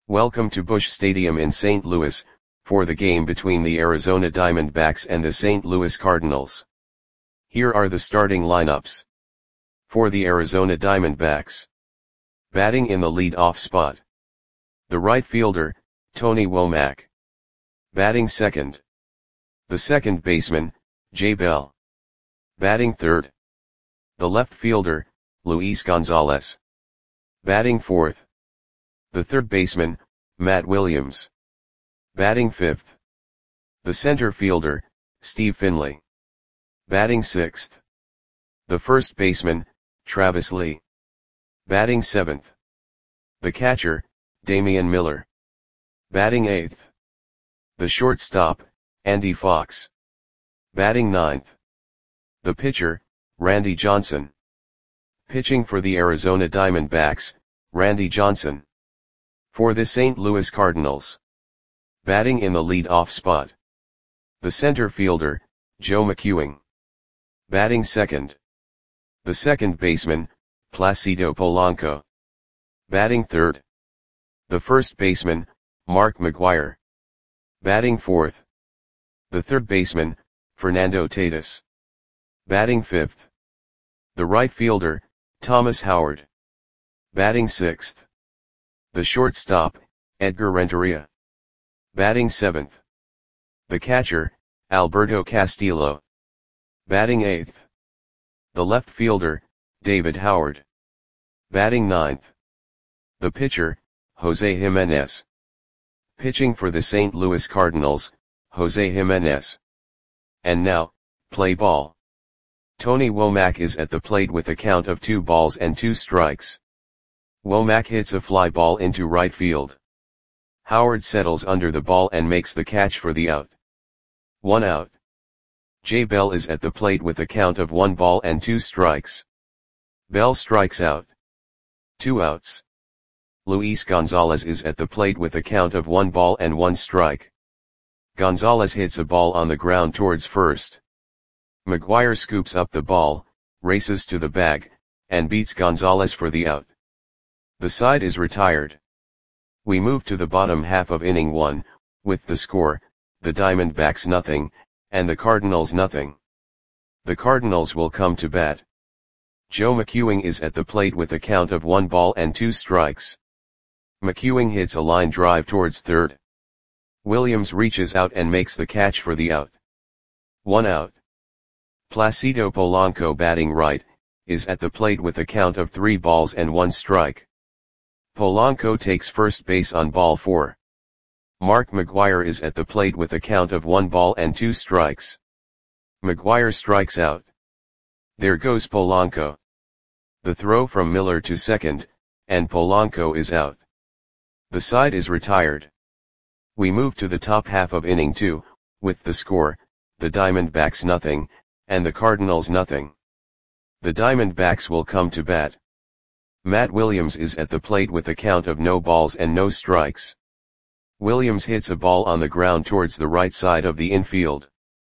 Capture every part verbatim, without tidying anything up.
Welcome to Busch Stadium in Saint Louis, for the game between the Arizona Diamondbacks and the Saint Louis Cardinals. Here are the starting lineups. For the Arizona Diamondbacks. Batting in the lead-off spot. The right fielder, Tony Womack. Batting second. The second baseman, Jay Bell. Batting third. The left fielder, Luis Gonzalez. Batting fourth. The third baseman, Matt Williams. Batting fifth. The center fielder, Steve Finley. Batting sixth. The first baseman, Travis Lee. Batting seventh. The catcher, Damian Miller. Batting eighth. The shortstop, Andy Fox. Batting ninth. The pitcher, Randy Johnson. Pitching for the Arizona Diamondbacks, Randy Johnson. For the Saint Louis Cardinals. Batting in the lead-off spot. The center fielder, Joe McEwing. Batting second. The second baseman, Placido Polanco. Batting third. The first baseman, Mark McGwire. Batting fourth. The third baseman, Fernando Tatis. Batting fifth. The right fielder, Thomas Howard. Batting sixth. The shortstop, Edgar Renteria. Batting seventh. The catcher, Alberto Castillo. Batting eighth. The left fielder, David Howard. Batting ninth. The pitcher, Jose Jimenez. Pitching for the Saint Louis Cardinals, Jose Jimenez. And now, play ball. Tony Womack is at the plate with a count of two balls and two strikes. Womack hits a fly ball into right field. Howard settles under the ball and makes the catch for the out. One out. Jay Bell is at the plate with a count of one ball and two strikes. Bell strikes out. Two outs. Luis Gonzalez is at the plate with a count of one ball and one strike. Gonzalez hits a ball on the ground towards first. McGwire scoops up the ball, races to the bag, and beats Gonzalez for the out. The side is retired. We move to the bottom half of inning one, with the score, the Diamondbacks nothing, and the Cardinals nothing. The Cardinals will come to bat. Joe McEwing is at the plate with a count of one ball and two strikes. McEwing hits a line drive towards third. Williams reaches out and makes the catch for the out. One out. Placido Polanco, batting right, is at the plate with a count of three balls and one strike. Polanco takes first base on ball four. Mark McGwire is at the plate with a count of one ball and two strikes. McGwire strikes out. There goes Polanco. The throw from Miller to second, and Polanco is out. The side is retired. We move to the top half of inning two, with the score, the Diamondbacks nothing, and the Cardinals nothing. The Diamondbacks will come to bat. Matt Williams is at the plate with a count of no balls and no strikes. Williams hits a ball on the ground towards the right side of the infield.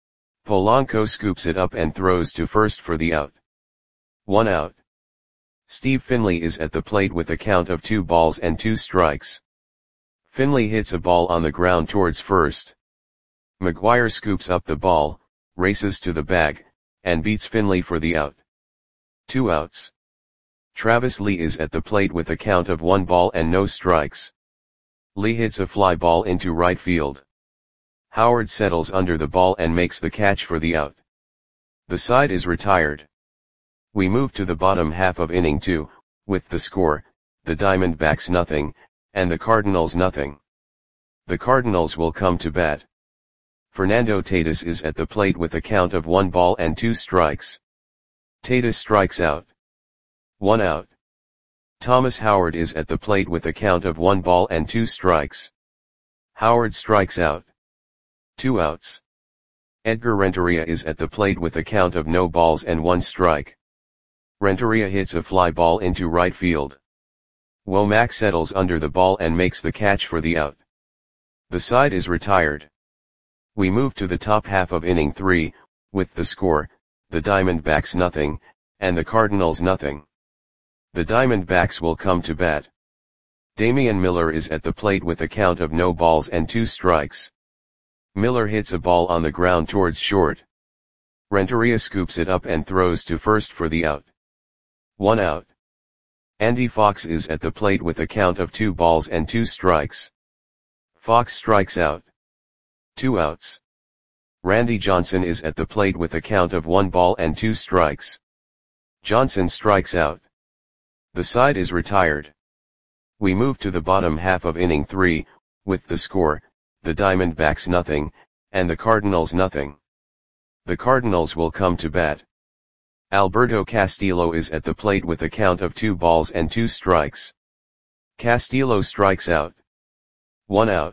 Polanco scoops it up and throws to first for the out. One out. Steve Finley is at the plate with a count of two balls and two strikes. Finley hits a ball on the ground towards first. McGwire scoops up the ball, races to the bag, and beats Finley for the out. Two outs. Travis Lee is at the plate with a count of one ball and no strikes. Lee hits a fly ball into right field. Howard settles under the ball and makes the catch for the out. The side is retired. We move to the bottom half of inning two, with the score, the Diamondbacks nothing, and the Cardinals nothing. The Cardinals will come to bat. Fernando Tatis is at the plate with a count of one ball and two strikes. Tatis strikes out. One out. Thomas Howard is at the plate with a count of one ball and two strikes. Howard strikes out. Two outs. Edgar Renteria is at the plate with a count of no balls and one strike. Renteria hits a fly ball into right field. Womack settles under the ball and makes the catch for the out. The side is retired. We move to the top half of inning three, with the score, the Diamondbacks nothing, and the Cardinals nothing. The Diamondbacks will come to bat. Damian Miller is at the plate with a count of no balls and two strikes. Miller hits a ball on the ground towards short. Renteria scoops it up and throws to first for the out. One out. Andy Fox is at the plate with a count of two balls and two strikes. Fox strikes out. Two outs. Randy Johnson is at the plate with a count of one ball and two strikes. Johnson strikes out. The side is retired. We move to the bottom half of inning three, with the score, the Diamondbacks nothing, and the Cardinals nothing. The Cardinals will come to bat. Alberto Castillo is at the plate with a count of two balls and two strikes. Castillo strikes out. One out.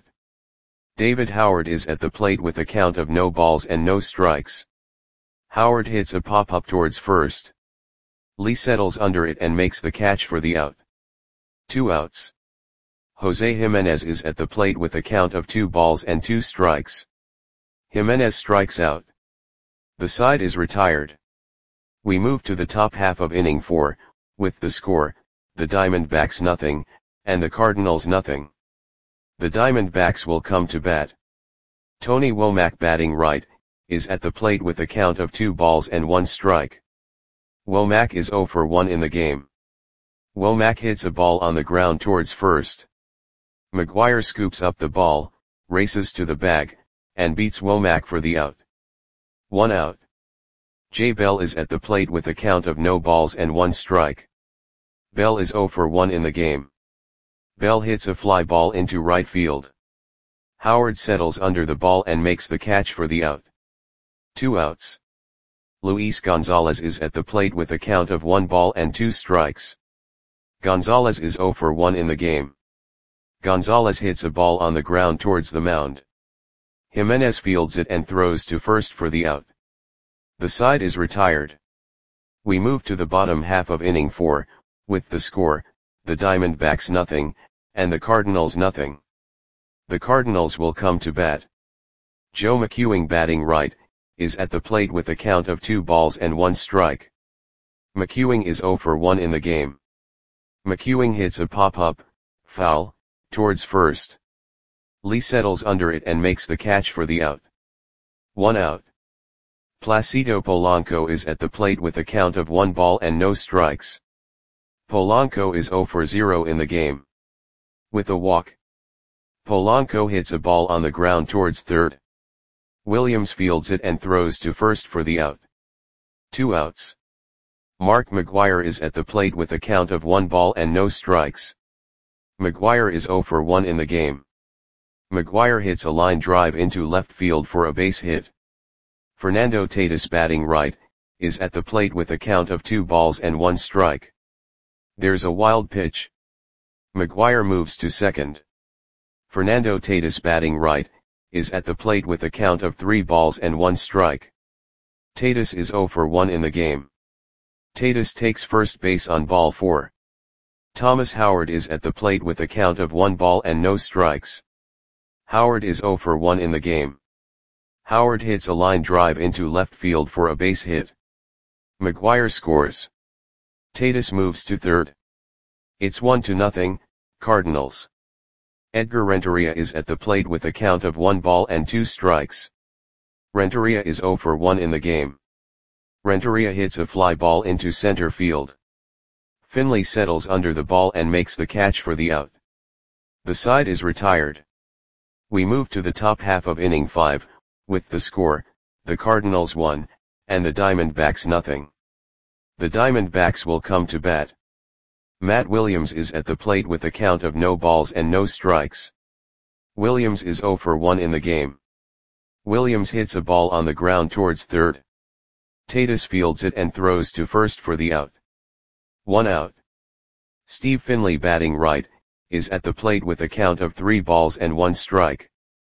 David Howard is at the plate with a count of no balls and no strikes. Howard hits a pop-up towards first. Lee settles under it and makes the catch for the out. Two outs. Jose Jimenez is at the plate with a count of two balls and two strikes. Jimenez strikes out. The side is retired. We move to the top half of inning four, with the score, the Diamondbacks nothing, and the Cardinals nothing. The Diamondbacks will come to bat. Tony Womack batting right, is at the plate with a count of two balls and one strike. Womack is oh for one in the game. Womack hits a ball on the ground towards first. McGuire scoops up the ball, races to the bag, and beats Womack for the out. One out. Jay Bell is at the plate with a count of no balls and one strike. Bell is oh for one in the game. Bell hits a fly ball into right field. Howard settles under the ball and makes the catch for the out. Two outs. Luis Gonzalez is at the plate with a count of one ball and two strikes. Gonzalez is oh for one in the game. Gonzalez hits a ball on the ground towards the mound. Jimenez fields it and throws to first for the out. The side is retired. We move to the bottom half of inning four, with the score, the Diamondbacks nothing, and the Cardinals nothing. The Cardinals will come to bat. Joe McEwing batting right, is at the plate with a count of two balls and one strike. McEwing is oh for one in the game. McEwing hits a pop-up, foul, towards first. Lee settles under it and makes the catch for the out. One out. Placido Polanco is at the plate with a count of one ball and no strikes. Polanco is oh for zero in the game. With a walk. Polanco hits a ball on the ground towards third. Williams fields it and throws to first for the out. Two outs. Mark McGuire is at the plate with a count of one ball and no strikes. McGuire is oh for one in the game. McGuire hits a line drive into left field for a base hit. Fernando Tatis batting right, is at the plate with a count of two balls and one strike. There's a wild pitch. McGuire moves to second. Fernando Tatis batting right, is at the plate with a count of three balls and one strike. Tatis is oh for one in the game. Tatis takes first base on ball four. Thomas Howard is at the plate with a count of one ball and no strikes. Howard is oh for one in the game. Howard hits a line drive into left field for a base hit. McGuire scores. Tatis moves to third. It's one to nothing, Cardinals. Edgar Renteria is at the plate with a count of one ball and two strikes. Renteria is oh for one in the game. Renteria hits a fly ball into center field. Finley settles under the ball and makes the catch for the out. The side is retired. We move to the top half of inning five, with the score, the Cardinals one, and the Diamondbacks nothing. The Diamondbacks will come to bat. Matt Williams is at the plate with a count of no balls and no strikes. Williams is oh for one in the game. Williams hits a ball on the ground towards third. Tatis fields it and throws to first for the out. One out. Steve Finley batting right, is at the plate with a count of three balls and one strike.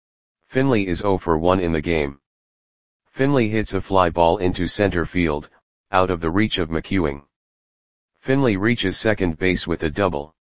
Finley is oh for one in the game. Finley hits a fly ball into center field, out of the reach of McEwing. Finley reaches second base with a double.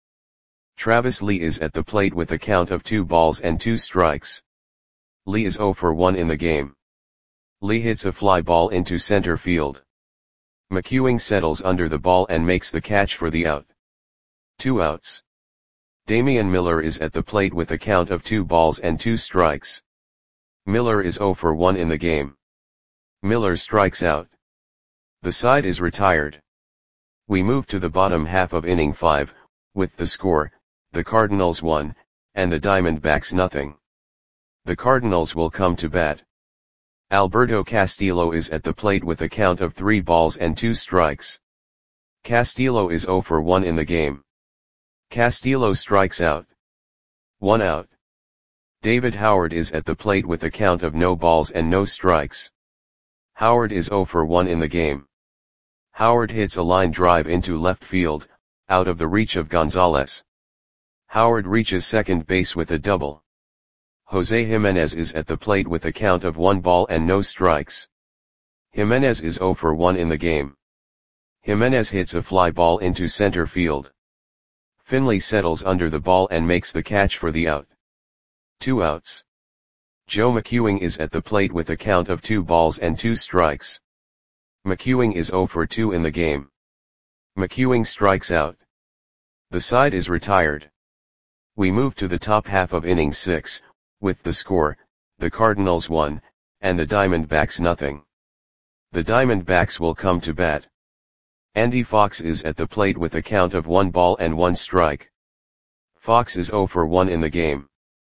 Travis Lee is at the plate with a count of two balls and two strikes. Lee is oh for one in the game. Lee hits a fly ball into center field. McEwing settles under the ball and makes the catch for the out. Two outs. Damian Miller is at the plate with a count of two balls and two strikes. Miller is zero for one in the game. Miller strikes out. The side is retired. We move to the bottom half of inning five, with the score, the Cardinals one, and the Diamondbacks nothing. The Cardinals will come to bat. Alberto Castillo is at the plate with a count of three balls and two strikes. Castillo is zero for one in the game. Castillo strikes out. One out. David Howard is at the plate with a count of no balls and no strikes. Howard is zero for one in the game. Howard hits a line drive into left field, out of the reach of Gonzalez. Howard reaches second base with a double. Jose Jimenez is at the plate with a count of one ball and no strikes. Jimenez is zero for one in the game. Jimenez hits a fly ball into center field. Finley settles under the ball and makes the catch for the out. Two outs. Joe McEwing is at the plate with a count of two balls and two strikes. McEwing is zero for two in the game. McEwing strikes out. The side is retired. We move to the top half of inning six, with the score, the Cardinals one, and the Diamondbacks nothing. The Diamondbacks will come to bat. Andy Fox is at the plate with a count of one ball and one strike. Fox is zero for one in the game.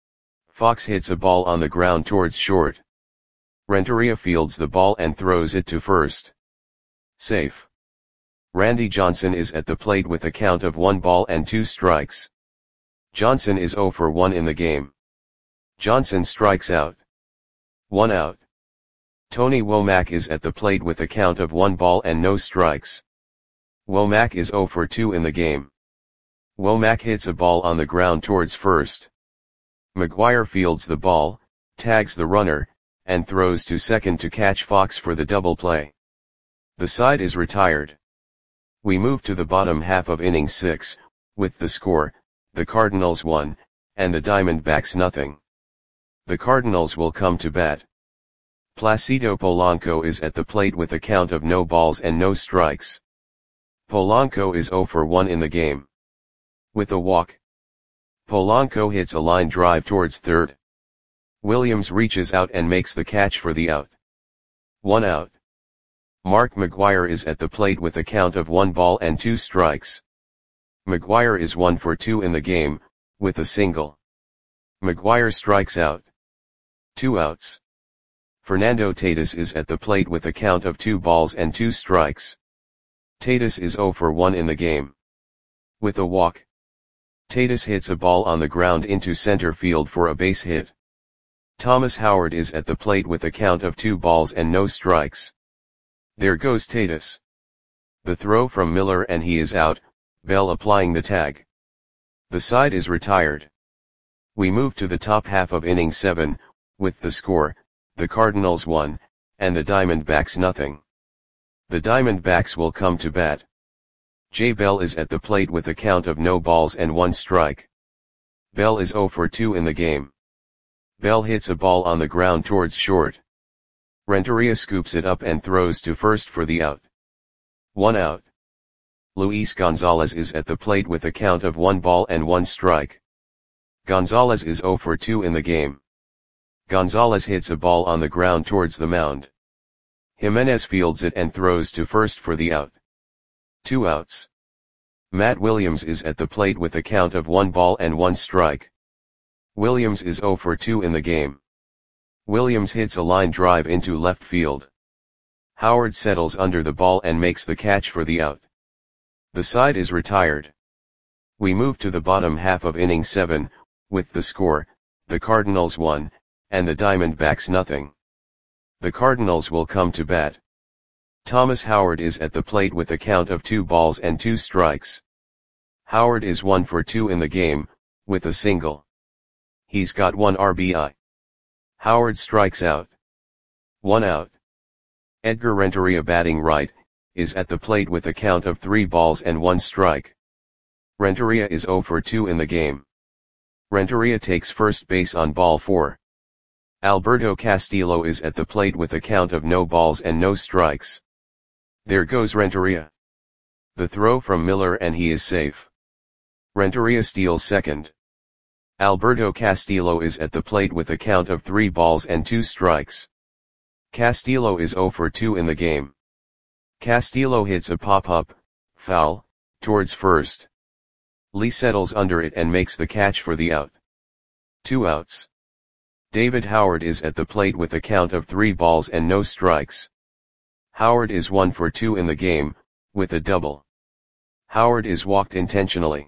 Fox hits a ball on the ground towards short. Renteria fields the ball and throws it to first. Safe. Randy Johnson is at the plate with a count of one ball and two strikes. Johnson is zero for one in the game. Johnson strikes out. One out. Tony Womack is at the plate with a count of one ball and no strikes. Womack is zero for two in the game. Womack hits a ball on the ground towards first. McGuire fields the ball, tags the runner, and throws to second to catch Fox for the double play. The side is retired. We move to the bottom half of inning six, with the score, the Cardinals one, and the Diamondbacks nothing. The Cardinals will come to bat. Placido Polanco is at the plate with a count of no balls and no strikes. Polanco is zero for one in the game. With a walk. Polanco hits a line drive towards third. Williams reaches out and makes the catch for the out. One out. Mark McGuire is at the plate with a count of one ball and two strikes. McGuire is one for two in the game, with a single. McGuire strikes out. Two outs. Fernando Tatis is at the plate with a count of two balls and two strikes. Tatis is zero for one in the game. With a walk. Tatis hits a ball on the ground into center field for a base hit. Thomas Howard is at the plate with a count of two balls and no strikes. There goes Tatis. The throw from Miller and he is out, Bell applying the tag. The side is retired. We move to the top half of inning seven, with the score, the Cardinals one, and the Diamondbacks nothing. The Diamondbacks will come to bat. Jay Bell is at the plate with a count of no balls and one strike. Bell is zero for two in the game. Bell hits a ball on the ground towards short. Renteria scoops it up and throws to first for the out. One out. Luis Gonzalez is at the plate with a count of one ball and one strike. Gonzalez is zero for two in the game. Gonzalez hits a ball on the ground towards the mound. Jimenez fields it and throws to first for the out. Two outs. Matt Williams is at the plate with a count of one ball and one strike. Williams is zero for two in the game. Williams hits a line drive into left field. Howard settles under the ball and makes the catch for the out. The side is retired. We move to the bottom half of inning seven, with the score, the Cardinals one, and the Diamondbacks nothing. The Cardinals will come to bat. Thomas Howard is at the plate with a count of two balls and two strikes. Howard is one for two in the game, with a single. He's got one R B I. Howard strikes out. One out. Edgar Renteria batting right, is at the plate with a count of three balls and one strike. Renteria is zero for two in the game. Renteria takes first base on ball four. Alberto Castillo is at the plate with a count of no balls and no strikes. There goes Renteria. The throw from Miller and he is safe. Renteria steals second. Alberto Castillo is at the plate with a count of three balls and two strikes. Castillo is zero for two in the game. Castillo hits a pop-up, foul, towards first. Lee settles under it and makes the catch for the out. Two outs. David Howard is at the plate with a count of three balls and no strikes. Howard is one for two in the game, with a double. Howard is walked intentionally.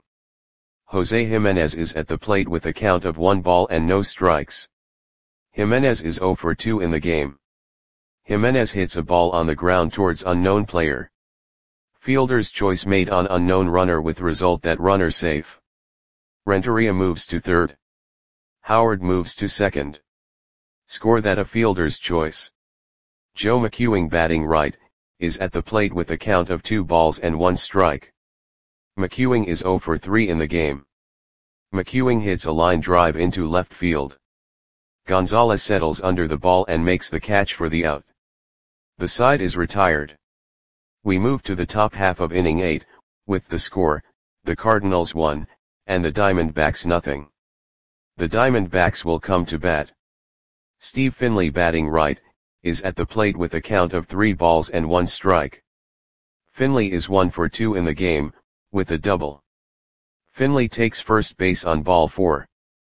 Jose Jimenez is at the plate with a count of one ball and no strikes. Jimenez is zero for two in the game. Jimenez hits a ball on the ground towards unknown player. Fielder's choice made on unknown runner with result that runner safe. Renteria moves to third. Howard moves to second. Score that a fielder's choice. Joe McEwing batting right, is at the plate with a count of two balls and one strike. McEwing is zero for three in the game. McEwing hits a line drive into left field. Gonzalez settles under the ball and makes the catch for the out. The side is retired. We move to the top half of inning eight, with the score, the Cardinals one, and the Diamondbacks nothing. The Diamondbacks will come to bat. Steve Finley batting right, is at the plate with a count of three balls and one strike. Finley is one for two in the game, with a double. Finley takes first base on ball four.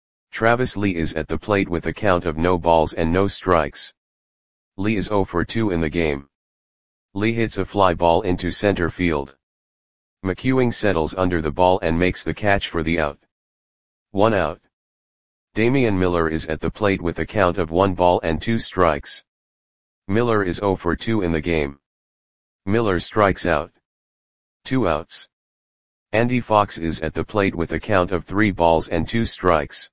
Travis Lee is at the plate with a count of no balls and no strikes. Lee is zero for two in the game. Lee hits a fly ball into center field. McEwing settles under the ball and makes the catch for the out. One out. Damian Miller is at the plate with a count of one ball and two strikes. Miller is zero for two in the game. Miller strikes out. Two outs. Andy Fox is at the plate with a count of three balls and two strikes.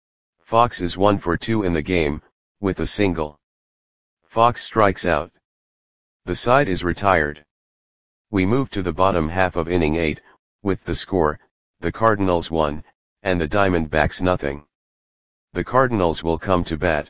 Fox is one for two in the game, with a single. Fox strikes out. The side is retired. We move to the bottom half of inning eight, with the score, the Cardinals one, and the Diamondbacks nothing. The Cardinals will come to bat.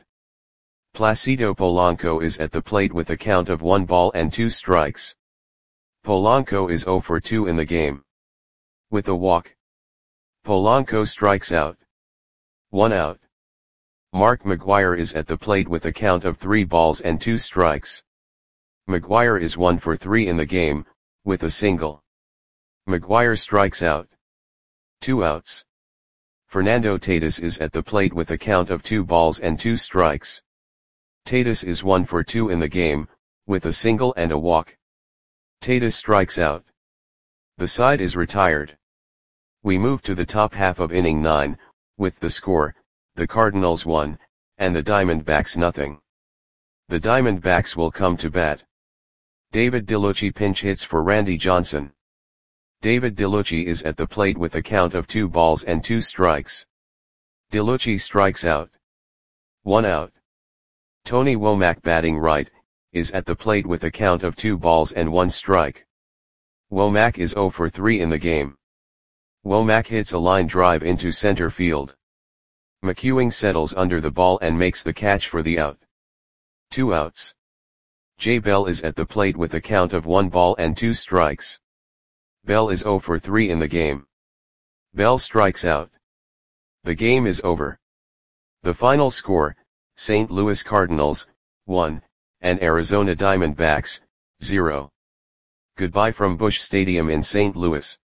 Placido Polanco is at the plate with a count of one ball and two strikes. Polanco is zero for two in the game. With a walk. Polanco strikes out. One out. Mark McGwire is at the plate with a count of three balls and two strikes. McGwire is one for three in the game, with a single. McGwire strikes out. Two outs. Fernando Tatis is at the plate with a count of two balls and two strikes. Tatis is one for two in the game, with a single and a walk. Tatis strikes out. The side is retired. We move to the top half of inning nine, with the score, the Cardinals one, and the Diamondbacks nothing. The Diamondbacks will come to bat. David DeLucci pinch hits for Randy Johnson. David DeLucci is at the plate with a count of two balls and two strikes. DeLucci strikes out. One out. Tony Womack batting right, is at the plate with a count of two balls and one strike. Womack is zero for three in the game. Womack hits a line drive into center field. McEwing settles under the ball and makes the catch for the out. Two outs. Jay Bell is at the plate with a count of one ball and two strikes. Bell is zero for three in the game. Bell strikes out. The game is over. The final score, Saint Louis Cardinals, one, and Arizona Diamondbacks, zero. Goodbye from Busch Stadium in Saint Louis.